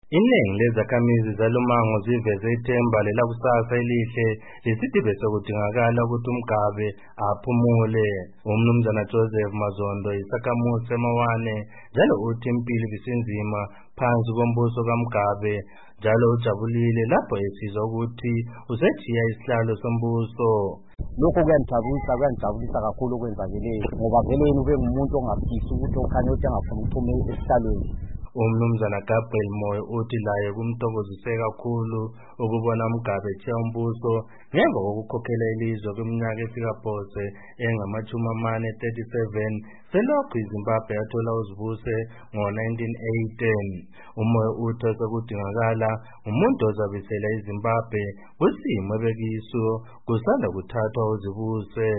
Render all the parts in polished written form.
Iningi lezakhamizi zalomango ziveze ithemba lelakusasa elihle lesidibe sokudingakala ukuthi uMgabe aphumule. Umnumzana Joseph Mazondo isakhamuzi seMawane njalo uthi impilo ibisinzima phansi kombuso kaMgabe, njalo ujabulile lapho esizwa ukuthi usejiya isihlalo sombuso. Lokho kuyangijabulisa kakhulu okwenzakeleyo ngoba vele ube ngumuntu ongafisi ukuthi okhanya ukuthi angafuna ukuphume esihlalweni. Umnumzana Gabriel Moyo uthi laye kumthokozise kakhulu ukubona uMgabe ejiya umbuso ngemva kokukhokhela ilizwe kwiminyaka efika engama-37 selokhu iZimbabwe yathola uzibuse ngo-1918. Umoyo uthi sekudingakala umuntu ozabisela iZimbabwe kwisimo ebekiso kusanda kuthathwa uzibuse.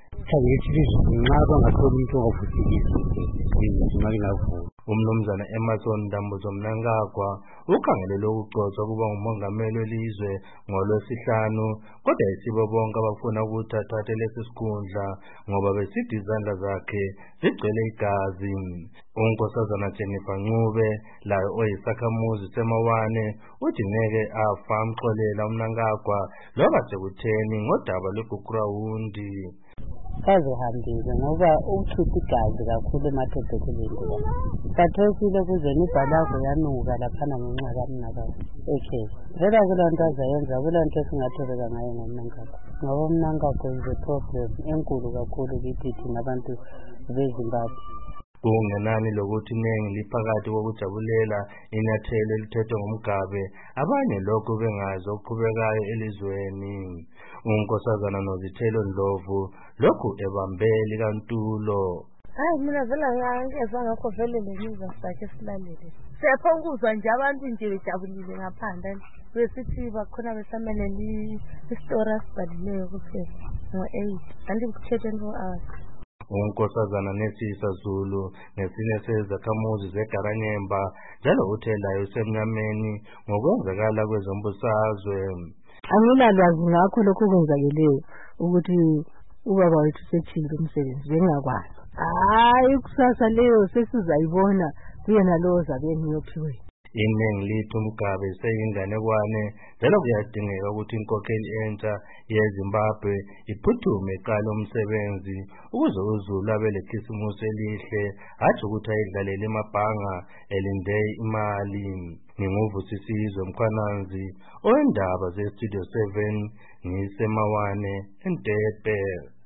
Umnumzana Emerson Dambuzo Mnangagwa ukhangelele ukugcotshwa kuba ngumongameli welizwe ngoLwesihlanu, kodwa isibo bonke abafuna ukuthi athathe lesi sikhundla ngoba besithi izandla zakhe zigcwele igazi. Unkosazana Jennifer Ncube laye oyisakhamuzi seMawane uthi ngeke afa amxolela uMnangagwa loba sekutheni ngodaba lweGugurawundi. Kazihambile ngoba uchitha igazi kakhulu emathebhekeleni. Kathosile kuze nibhalako yanuka laphana ngenxa kaMnangagwa. Vela kulonto azayenza, kulonto esingatholela ngayo ngoMnangagwa. Ngoba uMnangagwa is a problem enkulu kakhulu kithi thina abantu beZimbabwe. Kungenani lokuthi iningi liphakathi kokujabulela inyathelo elithethwe nguMgabe, abanye lokhu bengazi okuqhubekayo elizweni. Unkosazana Nozithelo Ndlovu lokhu ebambe likantulo. Mina vele ngangezwa ngakho vele lemizwa sakhe silalele. Siyaphonguzwa nje abantu nje bejabulile ngaphandle. Besithi bakhona besamele istori asibhalileyo kuphela ngo-8 kanti kuthethe 24 hours. Unkosazana Nesisa Zulu nesinye sezakhamuzi zeGaranyemba njalo uthe layo usemnyameni ngokwenzakala kwezombusazwe. Angilalwazi ngakho lokho kwenzakeleyo ukuthi ubaba wethu sethile umsebenzi bengakwazi. Hayi kusasa leyo sesizayibona kuyena lowo zabe ngiyophiwe. Iningi lithi uMgabe seyinganekwane njalo kuyadingeka ukuthi inkokheli entsha yeZimbabwe iphuthume iqala umsebenzi ukuze uZulu abe lekhisimusi elihle, hatshi ukuthi ayidlalele emabhanga elinde imali. Nginguvusisizwe Mkhwananzi owendaba zeStudio 7 ngiseMawane eNtebe.